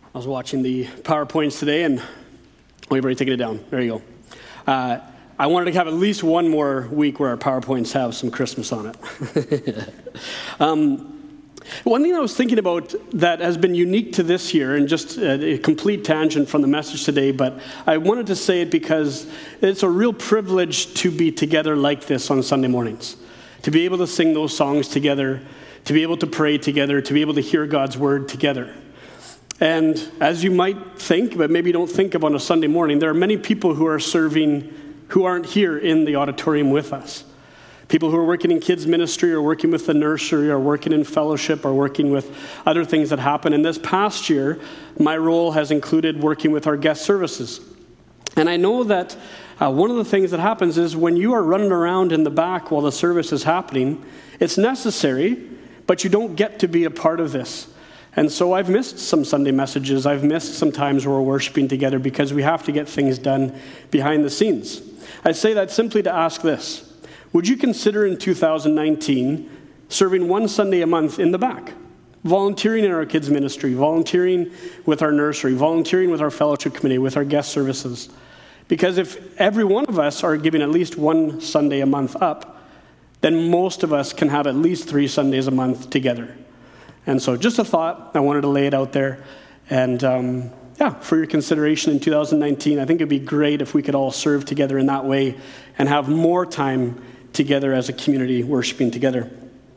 I was watching the PowerPoints today, and we've already taken it down. There you go. I wanted to have at least one more week where our PowerPoints have some Christmas on it. One thing I was thinking about that has been unique to this year, and just a complete tangent from the message today, but I wanted to say it because it's a real privilege to be together like this on Sunday mornings, to be able to sing those songs together, to be able to pray together, to be able to hear God's word together. And as you might think, but maybe don't think of on a Sunday morning, there are many people who are serving who aren't here in the auditorium with us. People who are working in kids ministry or working with the nursery or working in fellowship or working with other things that happen. And this past year, my role has included working with our guest services. And I know that one of the things that happens is when you are running around in the back while the service is happening, it's necessary, but you don't get to be a part of this. And so I've missed some Sunday messages. I've missed some times where we're worshiping together because we have to get things done behind the scenes. I say that simply to ask this. Would you consider in 2019 serving one Sunday a month in the back? Volunteering in our kids ministry, volunteering with our nursery, volunteering with our fellowship committee, with our guest services. Because if every one of us are giving at least one Sunday a month up, then most of us can have at least 3 Sundays a month together. And so just a thought, I wanted to lay it out there. And for your consideration in 2019, I think it'd be great if we could all serve together in that way and have more time together as a community worshiping together.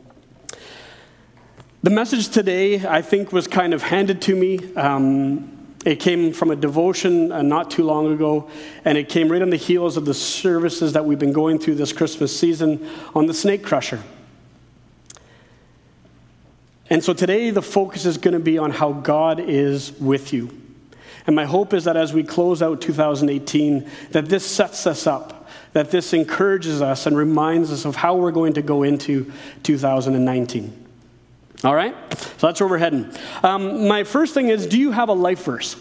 The message today, I think, was kind of handed to me. It came from a devotion not too long ago, and it came right on the heels of the services that we've been going through this Christmas season on the snake crusher. And so today the focus is going to be on how God is with you. And my hope is that as we close out 2018, that this sets us up, that this encourages us and reminds us of how we're going to go into 2019. All right? So that's where we're heading. My first thing is, do you have a life verse?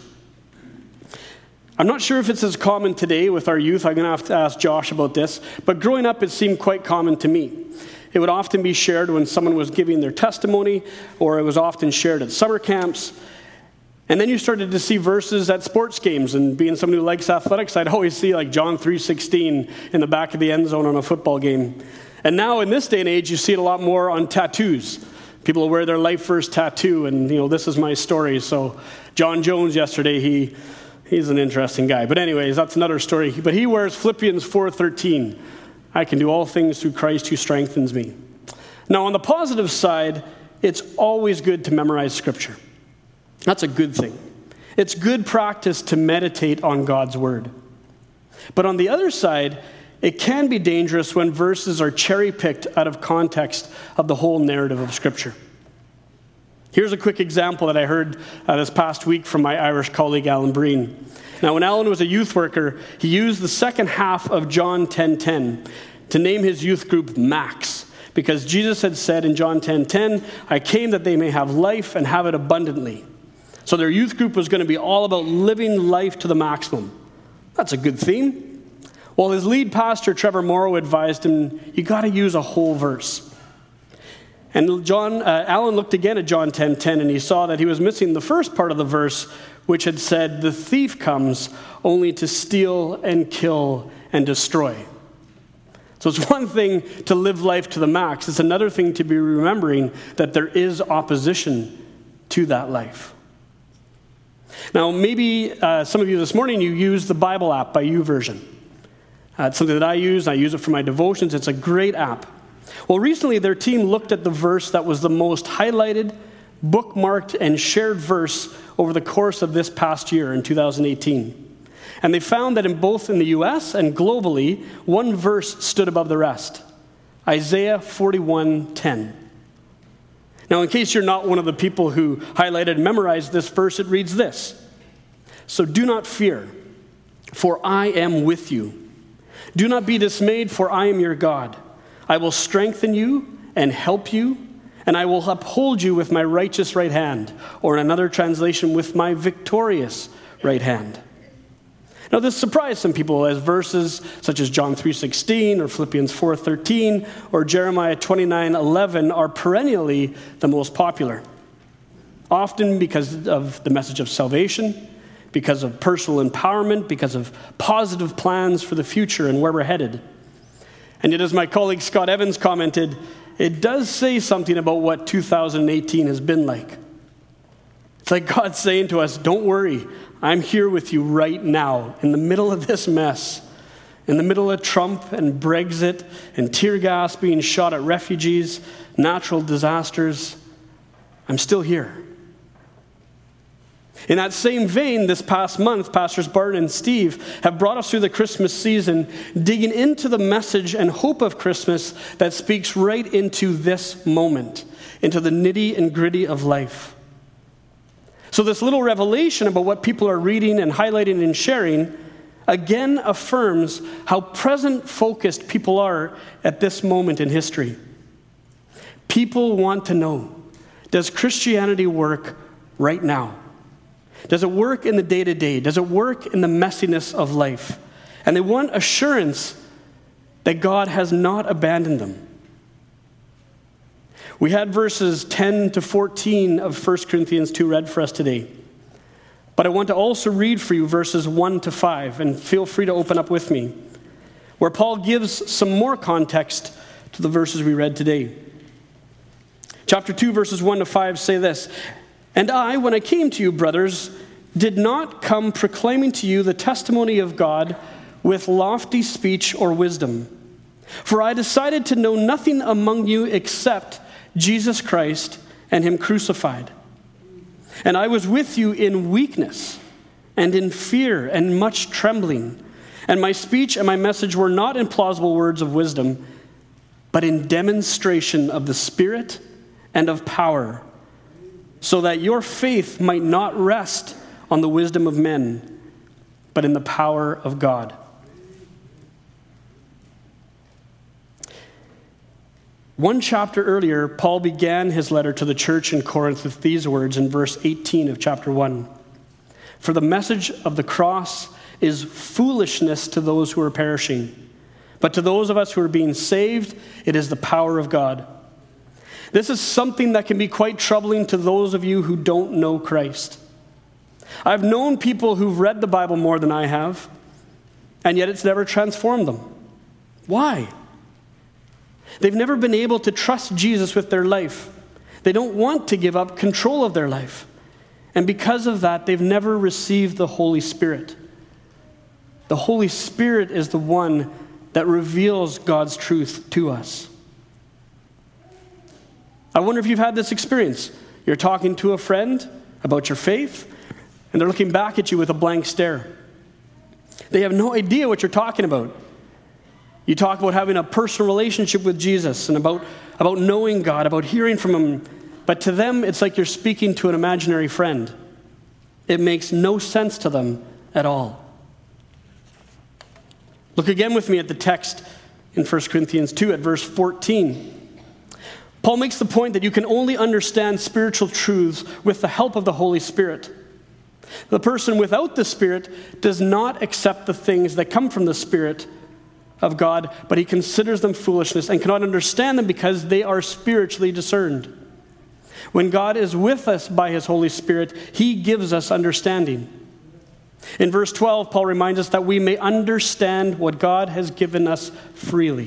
I'm not sure if it's as common today with our youth. I'm going to have to ask Josh about this. But growing up, it seemed quite common to me. It would often be shared when someone was giving their testimony, or it was often shared at summer camps. And then you started to see verses at sports games, and being someone who likes athletics, I'd always see like John 3:16 in the back of the end zone on a football game. And now in this day and age, you see it a lot more on tattoos. People will wear their life verse tattoo, and this is my story. So John Jones yesterday, he's an interesting guy. But anyways, that's another story. But he wears Philippians 4:13. I can do all things through Christ who strengthens me. Now, on the positive side, it's always good to memorize Scripture. That's a good thing. It's good practice to meditate on God's Word. But on the other side, it can be dangerous when verses are cherry-picked out of context of the whole narrative of Scripture. Here's a quick example that I heard this past week from my Irish colleague, Alan Breen. Now, when Alan was a youth worker, he used the second half of John 10:10 to name his youth group Max, because Jesus had said in John 10:10, I came that they may have life and have it abundantly. So their youth group was going to be all about living life to the maximum. That's a good theme. Well, his lead pastor, Trevor Morrow, advised him, you got to use a whole verse. And Alan looked again at John 10:10, and he saw that he was missing the first part of the verse, which had said, the thief comes only to steal and kill and destroy. So it's one thing to live life to the max. It's another thing to be remembering that there is opposition to that life. Now, maybe some of you this morning, you use the Bible app by YouVersion. It's something that I use. I use it for my devotions. It's a great app. Well, recently their team looked at the verse that was the most highlighted, bookmarked, and shared verse over the course of this past year in 2018. And they found that in both in the U.S. and globally, one verse stood above the rest. Isaiah 41:10. Now, in case you're not one of the people who highlighted and memorized this verse, it reads this. So do not fear, for I am with you. Do not be dismayed, for I am your God. I will strengthen you and help you, and I will uphold you with my righteous right hand, or in another translation, with my victorious right hand. Now, this surprised some people as verses such as John 3:16 or Philippians 4:13 or Jeremiah 29:11 are perennially the most popular. often because of the message of salvation, because of personal empowerment, because of positive plans for the future and where we're headed. And yet, as my colleague Scott Evans commented, it does say something about what 2018 has been like. It's like God saying to us, don't worry, I'm here with you right now in the middle of this mess, in the middle of Trump and Brexit and tear gas being shot at refugees, natural disasters. I'm still here. In that same vein, this past month, Pastors Barton and Steve have brought us through the Christmas season, digging into the message and hope of Christmas that speaks right into this moment, into the nitty and gritty of life. So this little revelation about what people are reading and highlighting and sharing again affirms how present-focused people are at this moment in history. People want to know, does Christianity work right now? Does it work in the day-to-day? Does it work in the messiness of life? And they want assurance that God has not abandoned them. We had verses 10 to 14 of 1 Corinthians 2 read for us today. But I want to also read for you verses 1 to 5, and feel free to open up with me, where Paul gives some more context to the verses we read today. Chapter 2, verses 1 to 5 say this, "And I, when I came to you, brothers, did not come proclaiming to you the testimony of God with lofty speech or wisdom. For I decided to know nothing among you except Jesus Christ and him crucified. And I was with you in weakness and in fear and much trembling. And my speech and my message were not in plausible words of wisdom, but in demonstration of the Spirit and of power, so that your faith might not rest on the wisdom of men, but in the power of God." One chapter earlier, Paul began his letter to the church in Corinth with these words in verse 18 of chapter 1. "For the message of the cross is foolishness to those who are perishing, but to those of us who are being saved, it is the power of God." This is something that can be quite troubling to those of you who don't know Christ. I've known people who've read the Bible more than I have, and yet it's never transformed them. Why? They've never been able to trust Jesus with their life. They don't want to give up control of their life. And because of that, they've never received the Holy Spirit. The Holy Spirit is the one that reveals God's truth to us. I wonder if you've had this experience. You're talking to a friend about your faith, and they're looking back at you with a blank stare. They have no idea what you're talking about. You talk about having a personal relationship with Jesus and about knowing God, about hearing from him, but to them, it's like you're speaking to an imaginary friend. It makes no sense to them at all. Look again with me at the text in 1 Corinthians 2 at verse 14. Paul makes the point that you can only understand spiritual truths with the help of the Holy Spirit. The person without the Spirit does not accept the things that come from the Spirit of God, but he considers them foolishness and cannot understand them because they are spiritually discerned. When God is with us by his Holy Spirit, he gives us understanding. In verse 12, Paul reminds us that we may understand what God has given us freely.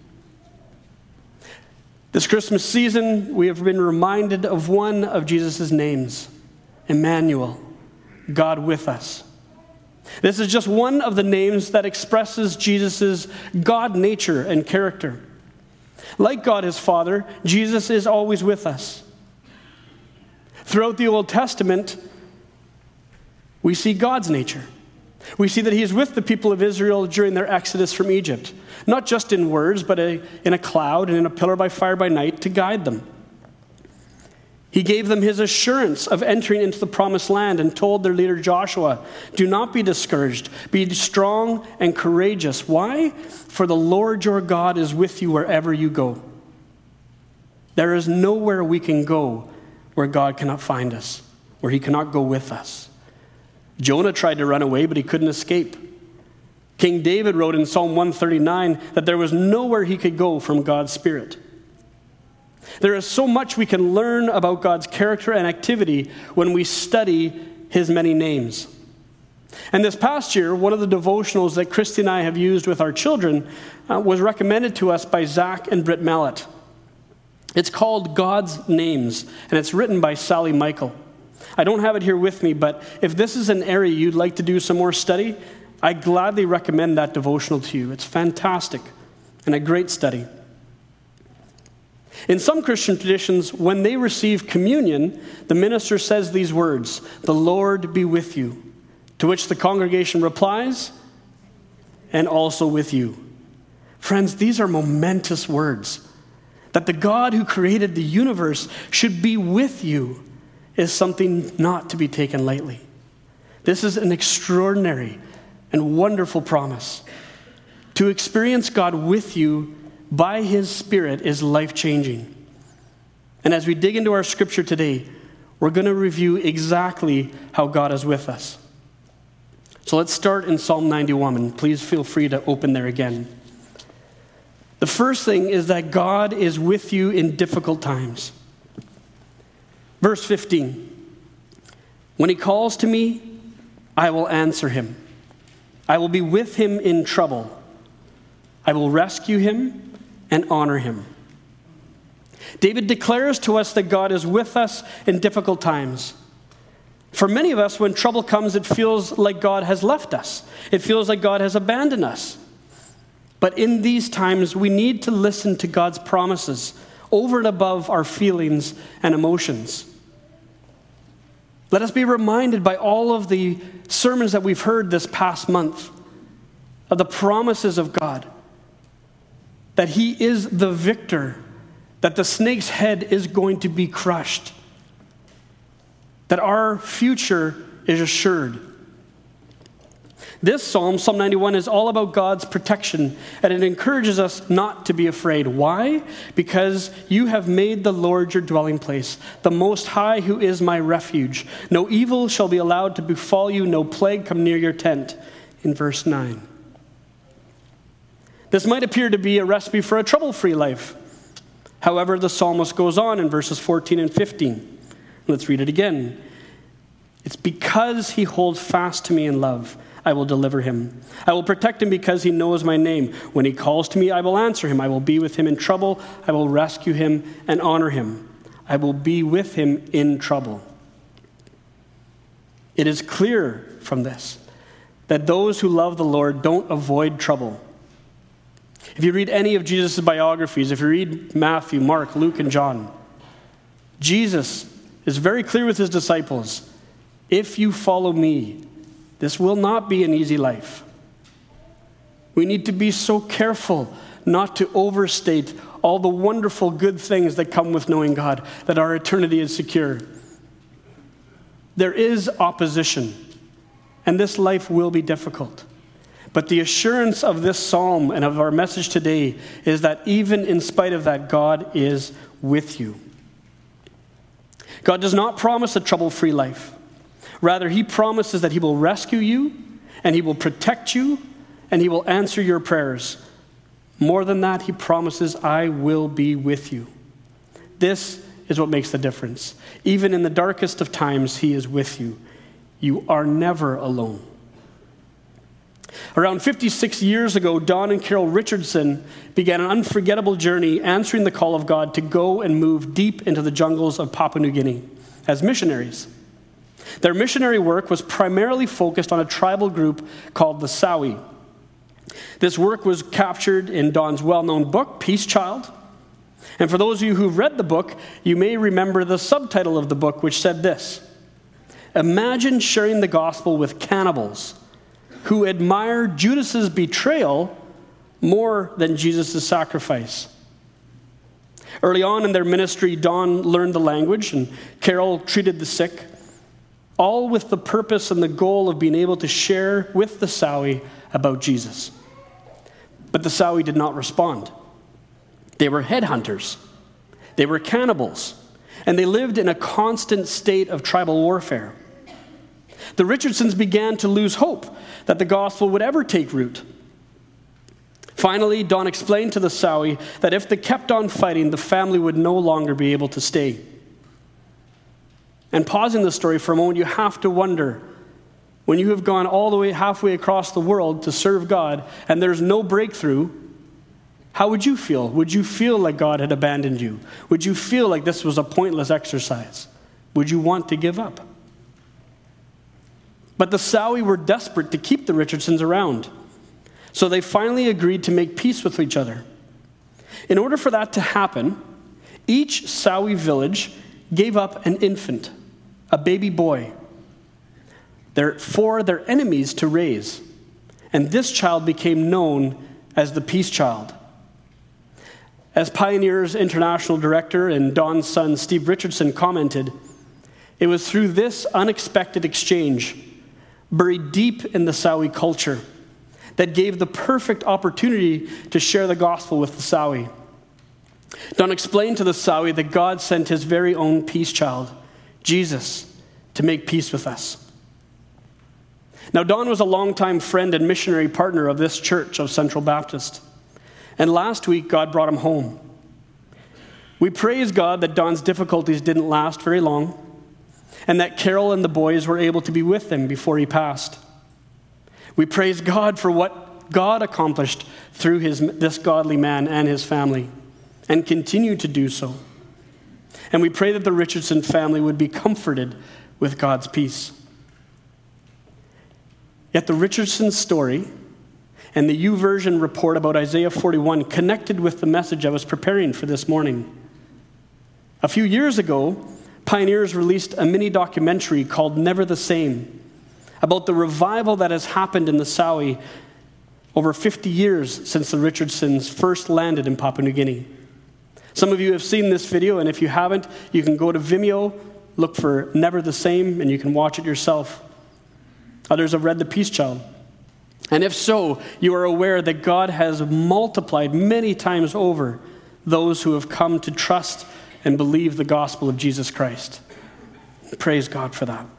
This Christmas season, we have been reminded of one of Jesus' names, Emmanuel, God with us. This is just one of the names that expresses Jesus' God nature and character. Like God his Father, Jesus is always with us. Throughout the Old Testament, we see God's nature. We see that he is with the people of Israel during their exodus from Egypt, not just in words, but in a cloud and in a pillar by fire by night to guide them. He gave them his assurance of entering into the promised land and told their leader Joshua, "Do not be discouraged. Be strong and courageous." Why? "For the Lord your God is with you wherever you go." There is nowhere we can go where God cannot find us, where he cannot go with us. Jonah tried to run away, but he couldn't escape. King David wrote in Psalm 139 that there was nowhere he could go from God's Spirit. There is so much we can learn about God's character and activity when we study his many names. And this past year, one of the devotionals that Christy and I have used with our children was recommended to us by Zach and Britt Mallet. It's called God's Names, and it's written by Sally Michael. I don't have it here with me, but if this is an area you'd like to do some more study, I gladly recommend that devotional to you. It's fantastic and a great study. In some Christian traditions, when they receive communion, the minister says these words, "The Lord be with you," to which the congregation replies, "And also with you." Friends, these are momentous words. That the God who created the universe should be with you is something not to be taken lightly. This is an extraordinary and wonderful promise. To experience God with you by his Spirit is life-changing. And as we dig into our scripture today, we're going to review exactly how God is with us. So let's start in Psalm 91, and please feel free to open there again. The first thing is that God is with you in difficult times. Verse 15, "When he calls to me, I will answer him. I will be with him in trouble. I will rescue him and honor him." David declares to us that God is with us in difficult times. For many of us, when trouble comes, it feels like God has left us. It feels like God has abandoned us. But in these times, we need to listen to God's promises over and above our feelings and emotions. Let us be reminded by all of the sermons that we've heard this past month of the promises of God, that he is the victor, that the snake's head is going to be crushed, that our future is assured. This psalm, Psalm 91, is all about God's protection, and it encourages us not to be afraid. Why? Because you have made the Lord your dwelling place, the Most High, who is my refuge. No evil shall be allowed to befall you, no plague come near your tent, in verse 9. This might appear to be a recipe for a trouble-free life. However, the psalmist goes on in verses 14 and 15. Let's read it again. "It's because he holds fast to me in love, I will deliver him. I will protect him because he knows my name. When he calls to me, I will answer him. I will be with him in trouble. I will rescue him and honor him. I will be with him in trouble." It is clear from this that those who love the Lord don't avoid trouble. If you read any of Jesus' biographies, if you read Matthew, Mark, Luke, and John, Jesus is very clear with his disciples. If you follow me, this will not be an easy life. We need to be so careful not to overstate all the wonderful good things that come with knowing God, that our eternity is secure. There is opposition, and this life will be difficult. But the assurance of this psalm and of our message today is that even in spite of that, God is with you. God does not promise a trouble-free life. Rather, he promises that he will rescue you, and he will protect you, and he will answer your prayers. More than that, he promises, "I will be with you." This is what makes the difference. Even in the darkest of times, he is with you. You are never alone. Around 56 years ago, Don and Carol Richardson began an unforgettable journey answering the call of God to go and move deep into the jungles of Papua New Guinea as missionaries. Their missionary work was primarily focused on a tribal group called the Sawi. This work was captured in Don's well-known book, Peace Child. And for those of you who've read the book, you may remember the subtitle of the book, which said this: "Imagine sharing the gospel with cannibals who admire Judas's betrayal more than Jesus' sacrifice." Early on in their ministry, Don learned the language and Carol treated the sick, all with the purpose and the goal of being able to share with the Sawi about Jesus. But the Sawi did not respond. They were headhunters. They were cannibals. And they lived in a constant state of tribal warfare. The Richardsons began to lose hope that the gospel would ever take root. Finally, Don explained to the Sowie that if they kept on fighting, the family would no longer be able to stay. And pausing the story for a moment, you have to wonder, when you have gone all the way halfway across the world to serve God and there's no breakthrough, how would you feel? Would you feel like God had abandoned you? Would you feel like this was a pointless exercise? Would you want to give up? But the Sowie were desperate to keep the Richardsons around. So they finally agreed to make peace with each other. In order for that to happen, each Sowie village gave up an infant, a baby boy, for their enemies to raise. And this child became known as the Peace Child. As Pioneers International Director and Don's son Steve Richardson commented, it was through this unexpected exchange, buried deep in the Sowie culture, that gave the perfect opportunity to share the gospel with the Sowie. Don explained to the Sowie that God sent his very own peace child, Jesus, to make peace with us. Now, Don was a longtime friend and missionary partner of this church of Central Baptist. And last week, God brought him home. We praise God that Don's difficulties didn't last very long, and that Carol and the boys were able to be with him before he passed. We praise God for what God accomplished through this godly man and his family, and continue to do so. And we pray that the Richardson family would be comforted with God's peace. Yet the Richardson story and the YouVersion report about Isaiah 41 connected with the message I was preparing for this morning. A few years ago, Pioneers released a mini documentary called Never the Same, about the revival that has happened in the Sowie over 50 years since the Richardsons first landed in Papua New Guinea. Some of you have seen this video, and if you haven't, you can go to Vimeo, look for Never the Same, and you can watch it yourself. Others have read The Peace Child. And if so, you are aware that God has multiplied many times over those who have come to trust and believe the gospel of Jesus Christ. Praise God for that.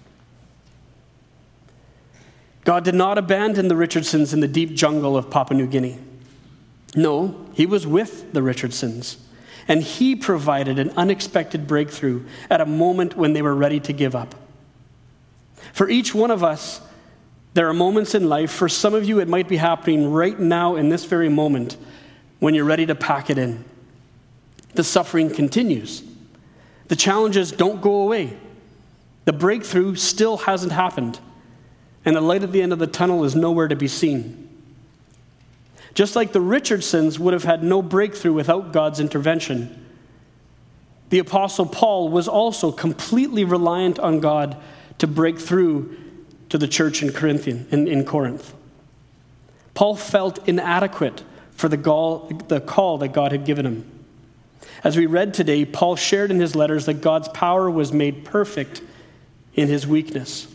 God did not abandon the Richardsons in the deep jungle of Papua New Guinea. No, he was with the Richardsons, and he provided an unexpected breakthrough at a moment when they were ready to give up. For each one of us, there are moments in life, for some of you it might be happening right now in this very moment, when you're ready to pack it in. The suffering continues. The challenges don't go away. The breakthrough still hasn't happened. And the light at the end of the tunnel is nowhere to be seen. Just like the Richardsons would have had no breakthrough without God's intervention, the Apostle Paul was also completely reliant on God to break through to the church in Corinth. Paul felt inadequate for the call that God had given him. As we read today, Paul shared in his letters that God's power was made perfect in his weakness.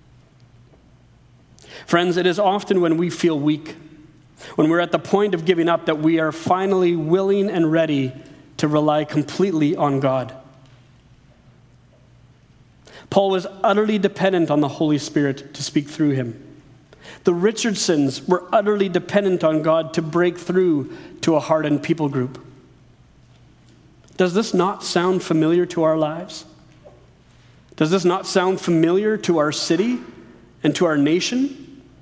Friends, it is often when we feel weak, when we're at the point of giving up, that we are finally willing and ready to rely completely on God. Paul was utterly dependent on the Holy Spirit to speak through him. The Richardsons were utterly dependent on God to break through to a hardened people group. Does this not sound familiar to our lives? Does this not sound familiar to our city and to our nation?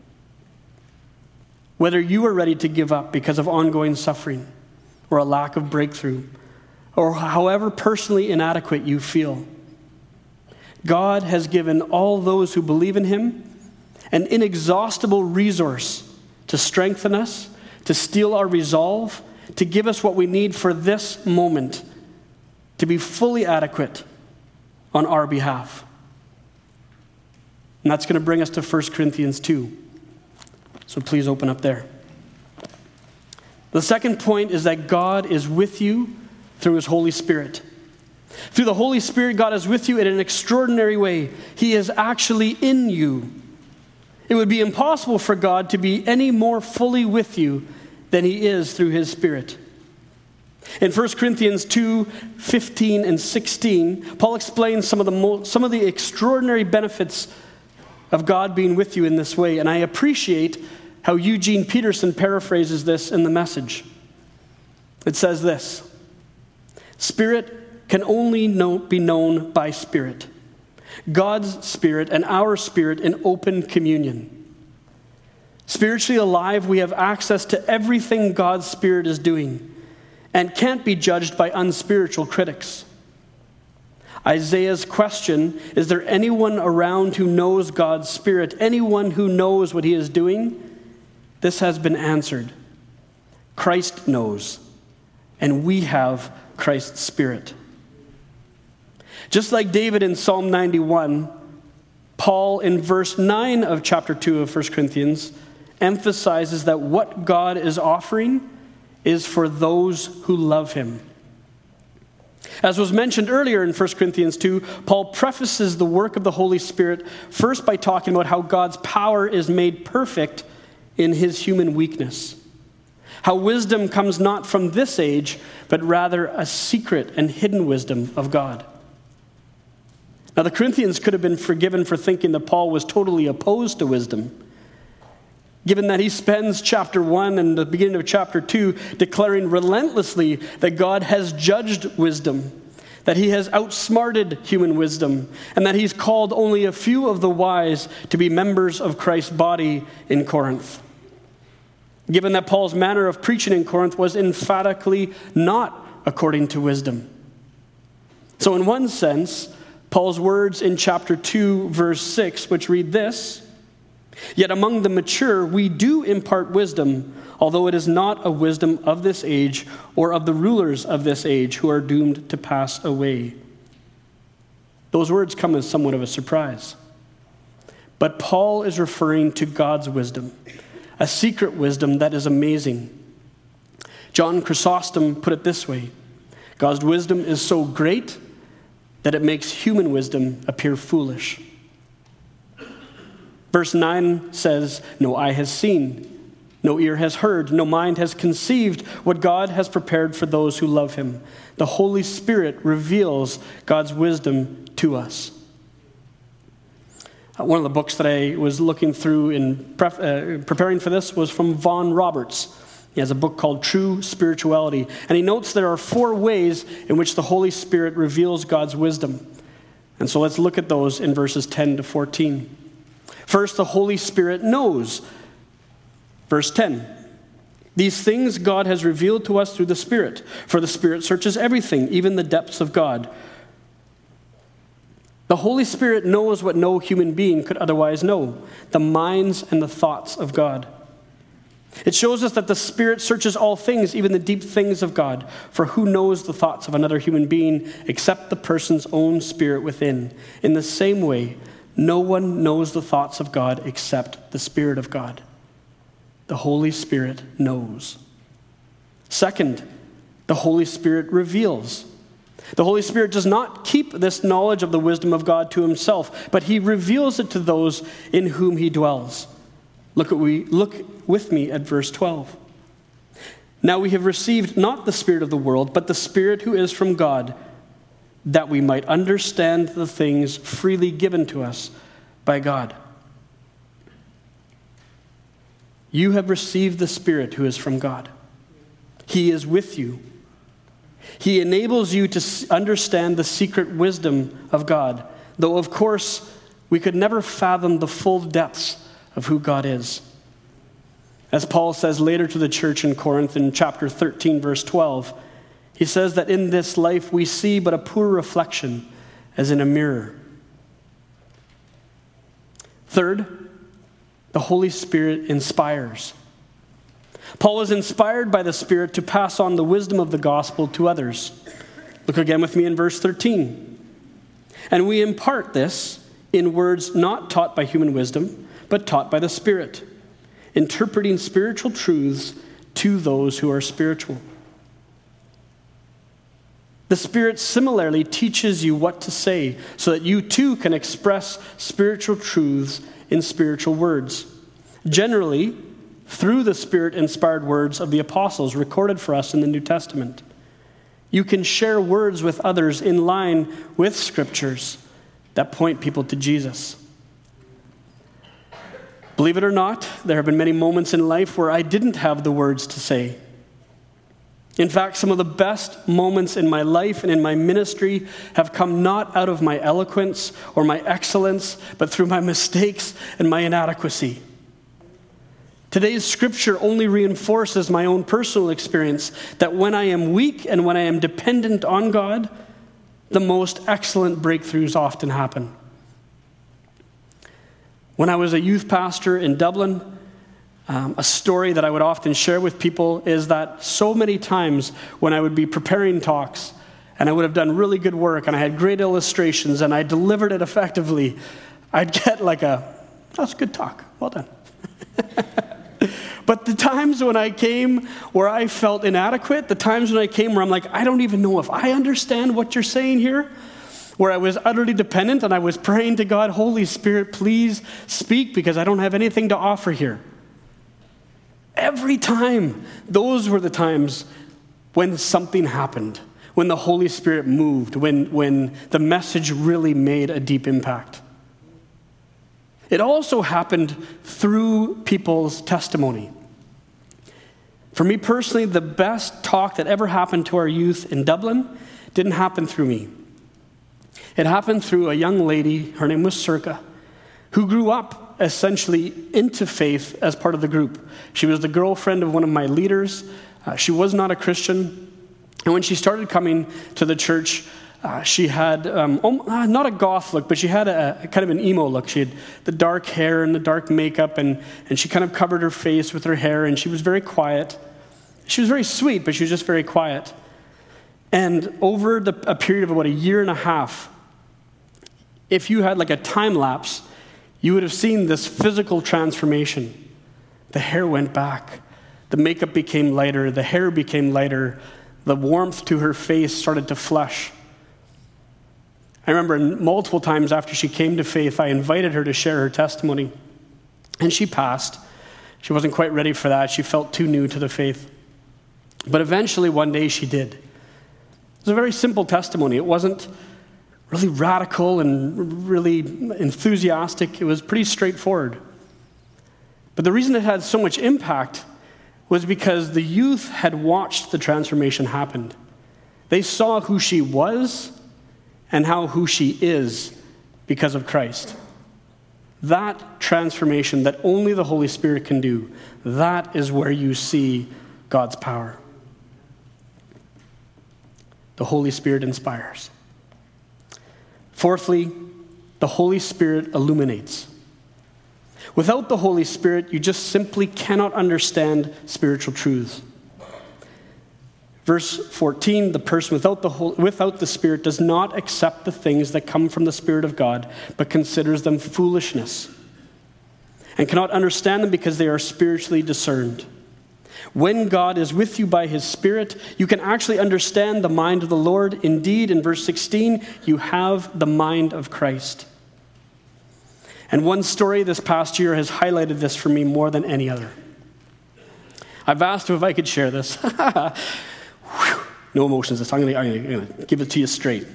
Whether you are ready to give up because of ongoing suffering or a lack of breakthrough, or however personally inadequate you feel, God has given all those who believe in him an inexhaustible resource to strengthen us, to steel our resolve, to give us what we need for this moment, to be fully adequate on our behalf. And that's going to bring us to 1 Corinthians 2. So please open up there. The second point is that God is with you through his Holy Spirit. Through the Holy Spirit, God is with you in an extraordinary way. He is actually in you. It would be impossible for God to be any more fully with you than he is through his Spirit. In 1 Corinthians 2, 15 and 16, Paul explains some of the extraordinary benefits of God being with you in this way. And I appreciate how Eugene Peterson paraphrases this in The Message. It says this: Spirit can only be known by Spirit. God's Spirit and our spirit in open communion. Spiritually alive, we have access to everything God's Spirit is doing and can't be judged by unspiritual critics. Isaiah's question, is there anyone around who knows God's Spirit, anyone who knows what he is doing? This has been answered. Christ knows, and we have Christ's Spirit. Just like David in Psalm 91, Paul in verse 9 of chapter 2 of 1 Corinthians emphasizes that what God is offering is for those who love him. As was mentioned earlier in 1 Corinthians 2, Paul prefaces the work of the Holy Spirit first by talking about how God's power is made perfect in his human weakness. How wisdom comes not from this age, but rather a secret and hidden wisdom of God. Now, the Corinthians could have been forgiven for thinking that Paul was totally opposed to wisdom, given that he spends chapter 1 and the beginning of chapter 2 declaring relentlessly that God has judged wisdom, that he has outsmarted human wisdom, and that he's called only a few of the wise to be members of Christ's body in Corinth. Given that Paul's manner of preaching in Corinth was emphatically not according to wisdom. So in one sense, Paul's words in chapter 2, verse 6, which read this: Yet among the mature we do impart wisdom, although it is not a wisdom of this age or of the rulers of this age who are doomed to pass away. Those words come as somewhat of a surprise. But Paul is referring to God's wisdom, a secret wisdom that is amazing. John Chrysostom put it this way: God's wisdom is so great that it makes human wisdom appear foolish. Verse 9 says, No eye has seen, no ear has heard, no mind has conceived what God has prepared for those who love him. The Holy Spirit reveals God's wisdom to us. One of the books that I was looking through in preparing for this was from Vaughan Roberts. He has a book called True Spirituality, and he notes there are 4 ways in which the Holy Spirit reveals God's wisdom. And so let's look at those in verses 10 to 14. First, the Holy Spirit knows. Verse 10, These things God has revealed to us through the Spirit, for the Spirit searches everything, even the depths of God. The Holy Spirit knows what no human being could otherwise know, the minds and the thoughts of God. It shows us that the Spirit searches all things, even the deep things of God. For who knows the thoughts of another human being except the person's own spirit within? In the same way, no one knows the thoughts of God except the Spirit of God. The Holy Spirit knows. Second, the Holy Spirit reveals. The Holy Spirit does not keep this knowledge of the wisdom of God to himself, but he reveals it to those in whom he dwells. Look with me at verse 12. Now we have received not the spirit of the world, but the Spirit who is from God, that we might understand the things freely given to us by God. You have received the Spirit who is from God. He is with you. He enables you to understand the secret wisdom of God, though of course we could never fathom the full depths of who God is. As Paul says later to the church in Corinth in chapter 13, verse 12, he says that in this life we see but a poor reflection as in a mirror. Third, the Holy Spirit inspires. Paul is inspired by the Spirit to pass on the wisdom of the gospel to others. Look again with me in verse 13. And we impart this in words not taught by human wisdom, but taught by the Spirit, interpreting spiritual truths to those who are spiritual. The Spirit similarly teaches you what to say so that you too can express spiritual truths in spiritual words. Generally, through the Spirit-inspired words of the apostles recorded for us in the New Testament. You can share words with others in line with scriptures that point people to Jesus. Believe it or not, there have been many moments in life where I didn't have the words to say. In fact, some of the best moments in my life and in my ministry have come not out of my eloquence or my excellence, but through my mistakes and my inadequacy. Today's scripture only reinforces my own personal experience that when I am weak and when I am dependent on God, the most excellent breakthroughs often happen. When I was a youth pastor in Dublin, a story that I would often share with people is that so many times when I would be preparing talks and I would have done really good work and I had great illustrations and I delivered it effectively, I'd get like that's a good talk, well done. But the times when I came where I felt inadequate, the times when I came where I'm like, I don't even know if I understand what you're saying here, where I was utterly dependent and I was praying to God, Holy Spirit, please speak because I don't have anything to offer here. Every time, those were the times when something happened, when the Holy Spirit moved, when the message really made a deep impact. It also happened through people's testimony. For me personally, the best talk that ever happened to our youth in Dublin didn't happen through me. It happened through a young lady, her name was Circa, who grew up essentially into faith as part of the group. She was the girlfriend of one of my leaders. She was not a Christian. And when she started coming to the church, she had, not a goth look, but she had a kind of an emo look. She had the dark hair and the dark makeup, and she kind of covered her face with her hair, and she was very quiet. She was very sweet, but she was just very quiet. And over a period of about a year and a half, if you had like a time lapse, you would have seen this physical transformation. The hair went back. The makeup became lighter. The hair became lighter. The warmth to her face started to flush. I remember multiple times after she came to faith, I invited her to share her testimony. And she passed. She wasn't quite ready for that. She felt too new to the faith. But eventually one day she did. It was a very simple testimony. It wasn't really radical and really enthusiastic. It was pretty straightforward. But the reason it had so much impact was because the youth had watched the transformation happen. They saw who she was and who she is because of Christ. That transformation that only the Holy Spirit can do, that is where you see God's power. The Holy Spirit inspires. Fourthly, the Holy Spirit illuminates. Without the Holy Spirit, you just simply cannot understand spiritual truths. Verse 14, the person without the Spirit does not accept the things that come from the Spirit of God, but considers them foolishness, and cannot understand them because they are spiritually discerned. When God is with you by his Spirit, you can actually understand the mind of the Lord. Indeed, in verse 16, you have the mind of Christ. And one story this past year has highlighted this for me more than any other. I've asked if I could share this. No emotions. I'm going to give it to you straight.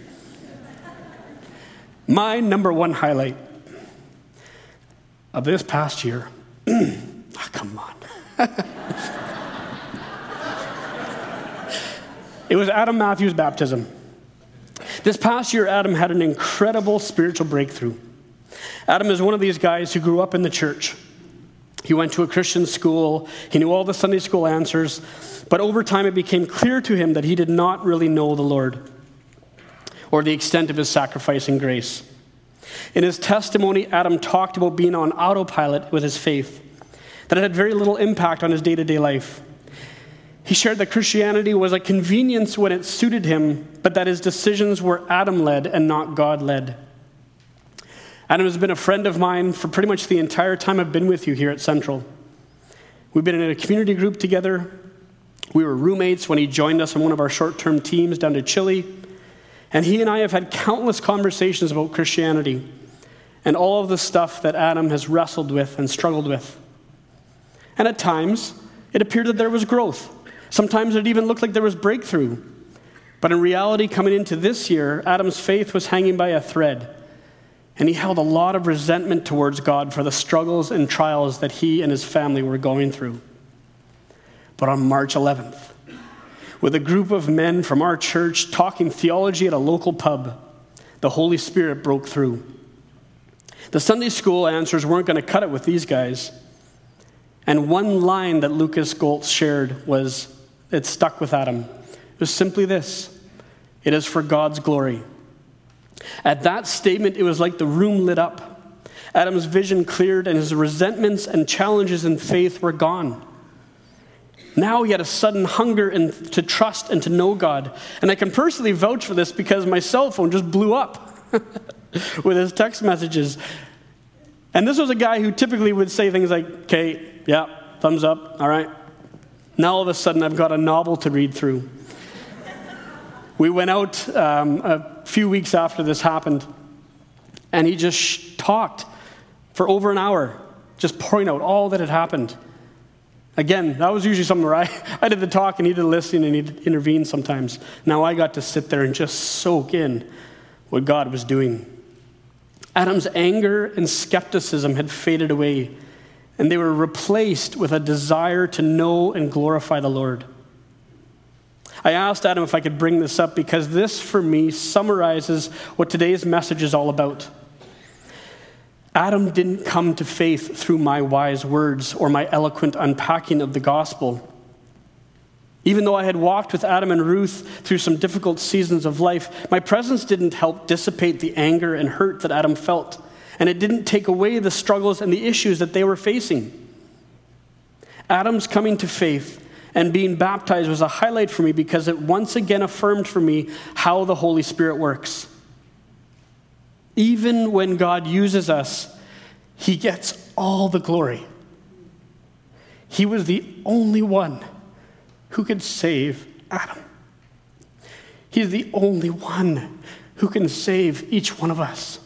My number one highlight of this past year, come on. It was Adam Matthews' baptism. This past year, Adam had an incredible spiritual breakthrough. Adam is one of these guys who grew up in the church. He went to a Christian school. He knew all the Sunday school answers. But over time, it became clear to him that he did not really know the Lord or the extent of his sacrifice and grace. In his testimony, Adam talked about being on autopilot with his faith, that it had very little impact on his day-to-day life. He shared that Christianity was a convenience when it suited him, but that his decisions were Adam-led and not God-led. Adam has been a friend of mine for pretty much the entire time I've been with you here at Central. We've been in a community group together. We were roommates when he joined us on one of our short-term teams down to Chile. And he and I have had countless conversations about Christianity and all of the stuff that Adam has wrestled with and struggled with. And at times, it appeared that there was growth. Sometimes it even looked like there was breakthrough. But in reality, coming into this year, Adam's faith was hanging by a thread. And he held a lot of resentment towards God for the struggles and trials that he and his family were going through. But on March 11th, with a group of men from our church talking theology at a local pub, the Holy Spirit broke through. The Sunday school answers weren't going to cut it with these guys. And one line that Lucas Goltz shared it stuck with Adam. It was simply this: it is for God's glory. At that statement, it was like the room lit up. Adam's vision cleared, and his resentments and challenges in faith were gone. Now he had a sudden hunger to trust and to know God. And I can personally vouch for this because my cell phone just blew up with his text messages. And this was a guy who typically would say things like, okay, yeah, thumbs up, all right. Now all of a sudden I've got a novel to read through. We went out a few weeks after this happened, and he just talked for over an hour, just pouring out all that had happened. Again, that was usually something where I did the talk and he did the listening and he'd intervene sometimes. Now I got to sit there and just soak in what God was doing. Adam's anger and skepticism had faded away, and they were replaced with a desire to know and glorify the Lord. I asked Adam if I could bring this up because this, for me, summarizes what today's message is all about. Adam didn't come to faith through my wise words or my eloquent unpacking of the gospel. Even though I had walked with Adam and Ruth through some difficult seasons of life, my presence didn't help dissipate the anger and hurt that Adam felt, and it didn't take away the struggles and the issues that they were facing. Adam's coming to faith and being baptized was a highlight for me because it once again affirmed for me how the Holy Spirit works. Even when God uses us, he gets all the glory. He was the only one who could save Adam. He's the only one who can save each one of us.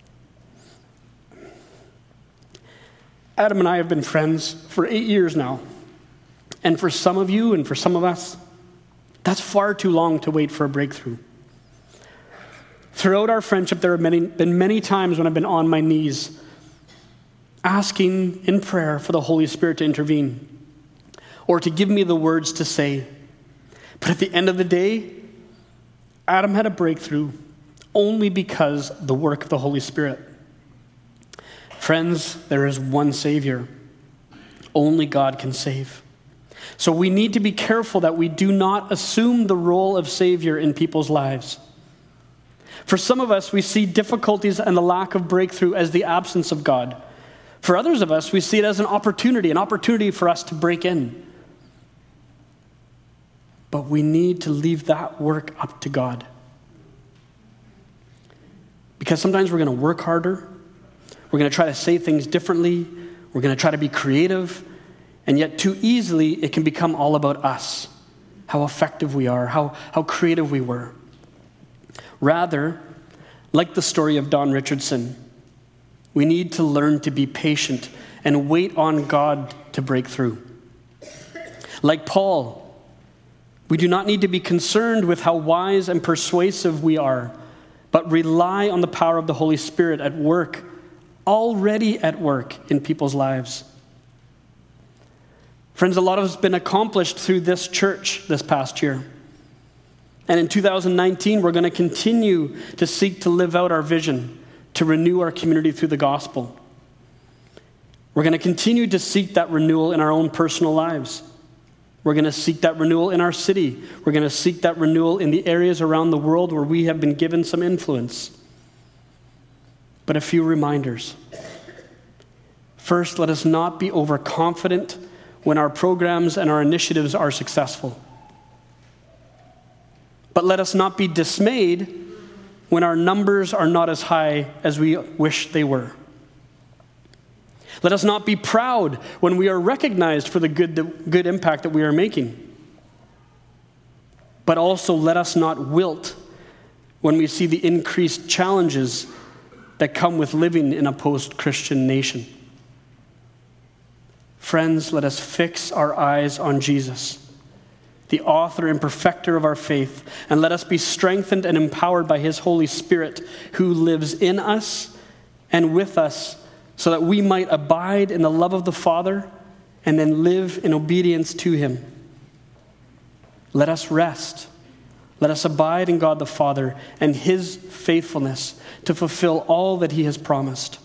Adam and I have been friends for 8 years now. And for some of you and for some of us, that's far too long to wait for a breakthrough. Throughout our friendship, there have been many times when I've been on my knees asking in prayer for the Holy Spirit to intervene or to give me the words to say. But at the end of the day, Adam had a breakthrough only because of the work of the Holy Spirit. Friends, there is one Savior. Only God can save. So we need to be careful that we do not assume the role of Savior in people's lives. For some of us, we see difficulties and the lack of breakthrough as the absence of God. For others of us, we see it as an opportunity for us to break in. But we need to leave that work up to God. Because sometimes we're going to work harder. We're going to try to say things differently. We're going to try to be creative. And yet too easily, it can become all about us. How effective we are, how creative we were. Rather, like the story of Don Richardson, we need to learn to be patient and wait on God to break through. Like Paul, we do not need to be concerned with how wise and persuasive we are, but rely on the power of the Holy Spirit at work, already at work in people's lives. Friends, a lot has been accomplished through this church this past year. And in 2019, we're going to continue to seek to live out our vision, to renew our community through the gospel. We're going to continue to seek that renewal in our own personal lives. We're going to seek that renewal in our city. We're going to seek that renewal in the areas around the world where we have been given some influence. But a few reminders. First, let us not be overconfident when our programs and our initiatives are successful. But let us not be dismayed when our numbers are not as high as we wish they were. Let us not be proud when we are recognized for the good impact that we are making. But also let us not wilt when we see the increased challenges that come with living in a post-Christian nation. Friends, let us fix our eyes on Jesus, the author and perfecter of our faith, and let us be strengthened and empowered by his Holy Spirit who lives in us and with us so that we might abide in the love of the Father and then live in obedience to him. Let us rest. Let us abide in God the Father and his faithfulness to fulfill all that he has promised.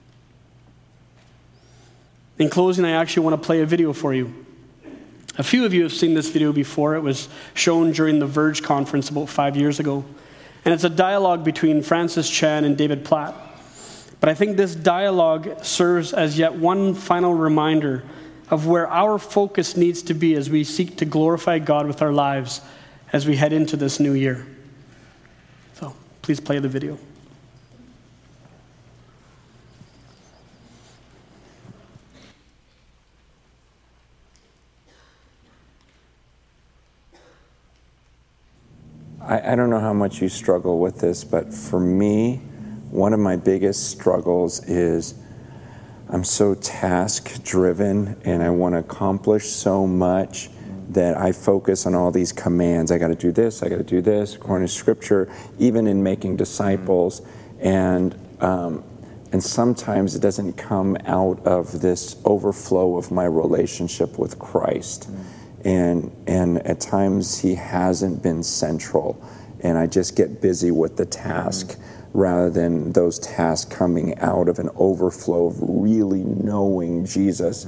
In closing, I actually want to play a video for you. A few of you have seen this video before. It was shown during the Verge conference about 5 years ago. And it's a dialogue between Francis Chan and David Platt. But I think this dialogue serves as yet one final reminder of where our focus needs to be as we seek to glorify God with our lives as we head into this new year. So please play the video. I don't know how much you struggle with this, but for me, one of my biggest struggles is I'm so task-driven and I want to accomplish so much that I focus on all these commands. I got to do this, according to Scripture, even in making disciples. And sometimes it doesn't come out of this overflow of my relationship with Christ. And at times he hasn't been central, and I just get busy with the task rather than those tasks coming out of an overflow of really knowing Jesus.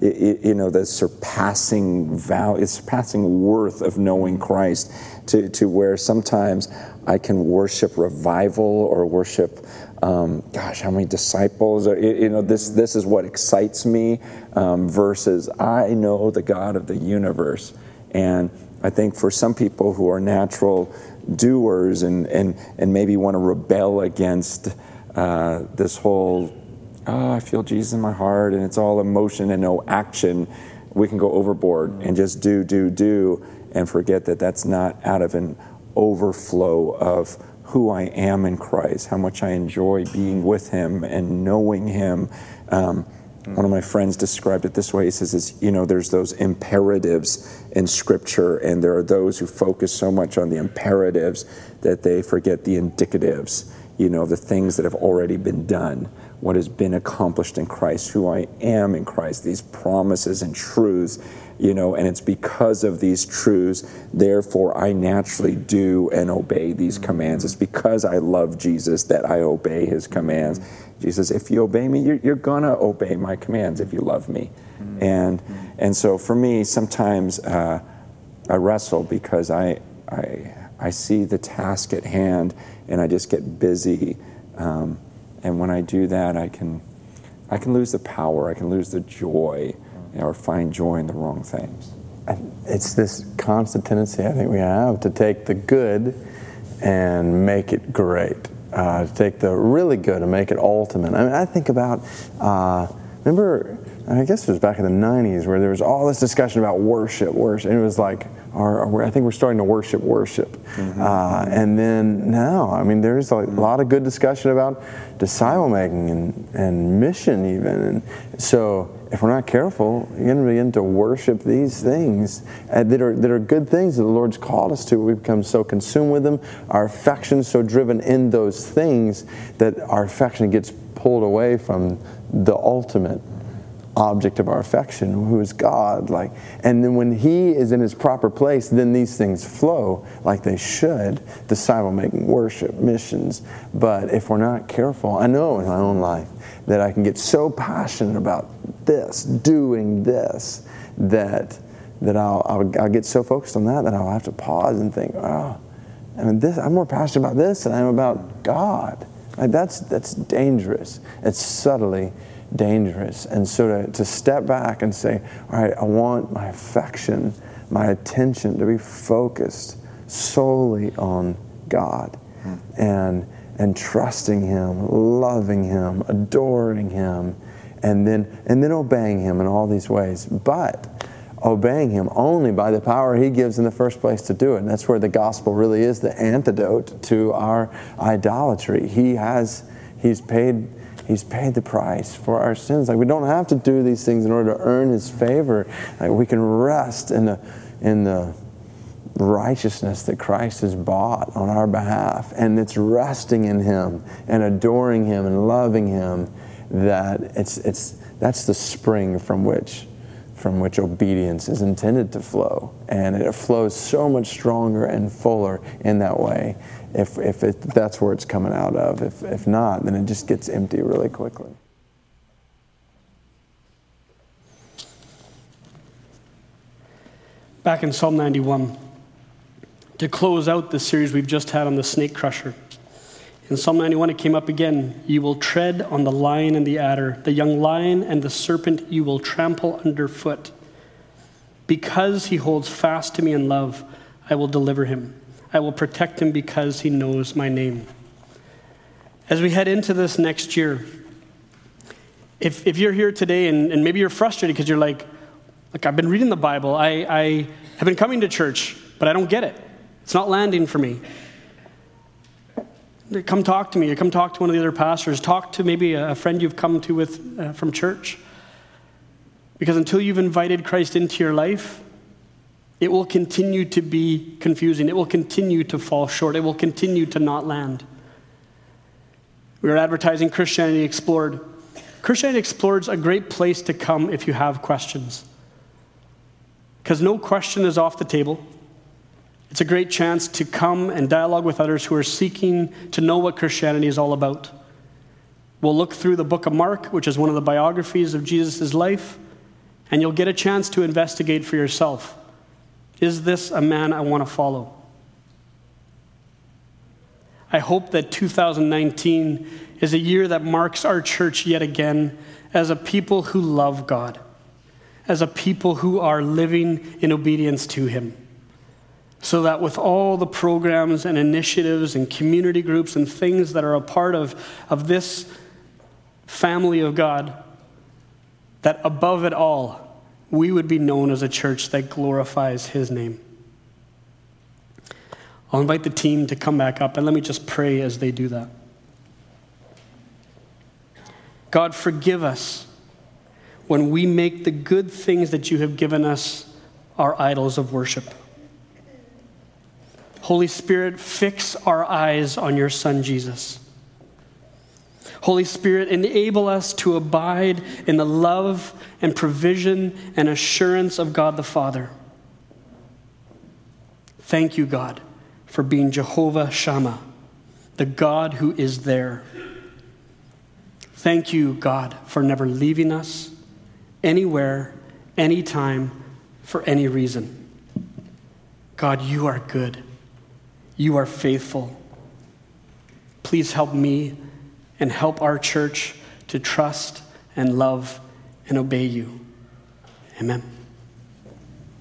The surpassing value, surpassing worth of knowing Christ, to where sometimes I can worship revival or worship how many disciples are, this is what excites me, versus I know the God of the universe. And I think for some people who are natural doers and maybe want to rebel against this whole, I feel Jesus in my heart and it's all emotion and no action, we can go overboard and just do and forget that that's not out of an overflow of who I am in Christ, how much I enjoy being with him and knowing him. One of my friends described it this way. He says, there's those imperatives in Scripture, and there are those who focus so much on the imperatives that they forget the indicatives, the things that have already been done, what has been accomplished in Christ, who I am in Christ, these promises and truths, and it's because of these truths, therefore I naturally do and obey these commands. It's because I love Jesus that I obey his commands. Jesus, if you obey me, you're gonna obey my commands if you love me. And so for me, sometimes I wrestle because I see the task at hand and I just get busy. And when I do that, I can lose the power, I can lose the joy, or find joy in the wrong things. It's this constant tendency I think we have to take the good and make it great. To take the really good and make it ultimate. I mean, I think about, remember, I guess it was back in the 90s where there was all this discussion about worship, and it was like, I think we're starting to worship. And then now, I mean, there's a lot of good discussion about disciple making and mission even. And so if we're not careful, you're going to begin to worship these things that are good things that the Lord's called us to. We become so consumed with them, our affection so driven in those things that our affection gets pulled away from the ultimate object of our affection, who is God. And then when he is in his proper place, then these things flow like they should. Disciple making, worship, missions. But if we're not careful, I know in my own life that I can get so passionate about this, doing this, that I'll get so focused on that I'll have to pause and think, I'm more passionate about this than I am about God. That's dangerous. It's subtly dangerous. And so to step back and say, all right, I want my affection, my attention to be focused solely on God and trusting him, loving him, adoring him, and then obeying him in all these ways. But obeying him only by the power he gives in the first place to do it. And that's where the gospel really is the antidote to our idolatry. He's paid the price for our sins. We don't have to do these things in order to earn his favor. We can rest in the righteousness that Christ has bought on our behalf, and it's resting in Him and adoring Him and loving Him, that's the spring from which obedience is intended to flow. And it flows so much stronger and fuller in that way if that's where it's coming out of. If not, then it just gets empty really quickly. Back in Psalm 91, to close out the series we've just had on the snake crusher. In Psalm 91, it came up again. You will tread on the lion and the adder, the young lion and the serpent you will trample underfoot. Because he holds fast to me in love, I will deliver him. I will protect him because he knows my name. As we head into this next year, if you're here today and maybe you're frustrated because you're like, I've been reading the Bible, I have been coming to church, but I don't get it. It's not landing for me. Come talk to me, or come talk to one of the other pastors. Talk to maybe a friend you've come to with from church. Because until you've invited Christ into your life, it will continue to be confusing. It will continue to fall short. It will continue to not land. We were advertising Christianity Explored. Christianity Explored is a great place to come if you have questions. Because no question is off the table. It's a great chance to come and dialogue with others who are seeking to know what Christianity is all about. We'll look through the book of Mark, which is one of the biographies of Jesus' life, and you'll get a chance to investigate for yourself. Is this a man I want to follow? I hope that 2019 is a year that marks our church yet again as a people who love God, as a people who are living in obedience to Him. So that with all the programs and initiatives and community groups and things that are a part of this family of God, that above it all, we would be known as a church that glorifies His name. I'll invite the team to come back up, and let me just pray as they do that. God, forgive us when we make the good things that you have given us our idols of worship. Holy Spirit, fix our eyes on your Son, Jesus. Holy Spirit, enable us to abide in the love and provision and assurance of God the Father. Thank you, God, for being Jehovah Shammah, the God who is there. Thank you, God, for never leaving us anywhere, anytime, for any reason. God, you are good. You are faithful. Please help me and help our church to trust and love and obey you. Amen.